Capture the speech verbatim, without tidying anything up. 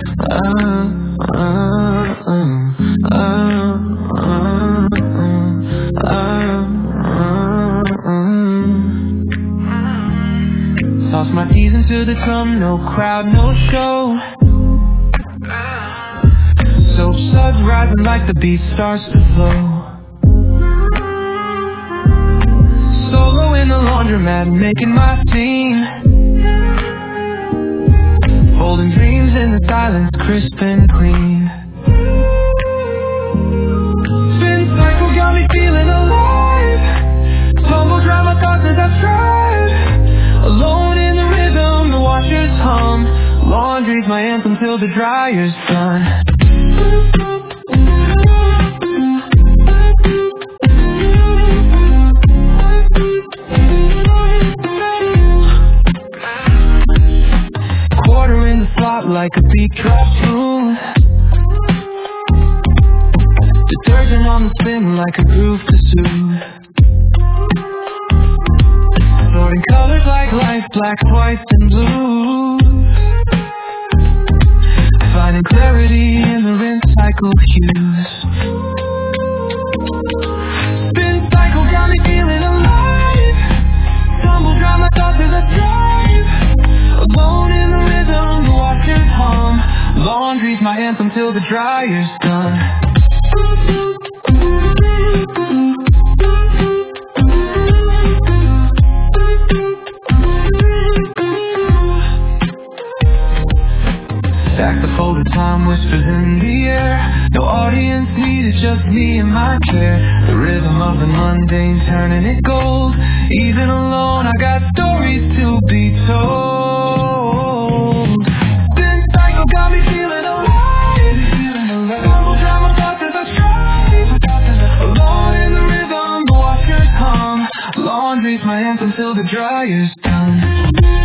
Toss my keys into the drum, no crowd, no show. Soap suds rising like the beat starts to flow. Solo in the laundromat, making my scene. Holding dreams in the silence, crisp and clean. Spin cycle got me feeling alive. Tumble dry my thoughts as I strive. Alone in the rhythm, the washers hum. Laundry's my anthem till the dryer's done. Quarter in the slot like a beat drop tune. Detergent on the spin like a groove to soothe. Sorting colors like life, blacks, whites, and blues. Finding clarity in the rinse cycle hues. Spin cycle got me feeling alive. Tumble dry my thoughts as I drive. Alone in the rhythm, the washers hum. Laundry's my anthem till the dryer's done. Stack the folded time, whispers in the air. No audience needed, just me and my chair. The rhythm of the mundane, turning it gold. Even alone, I got stories to be told. Spin cycle got me feeling alive. Tumble dry my thoughts as I strive. Alone in the rhythm, the washers hum. Laundry's my anthem till the dryer's done.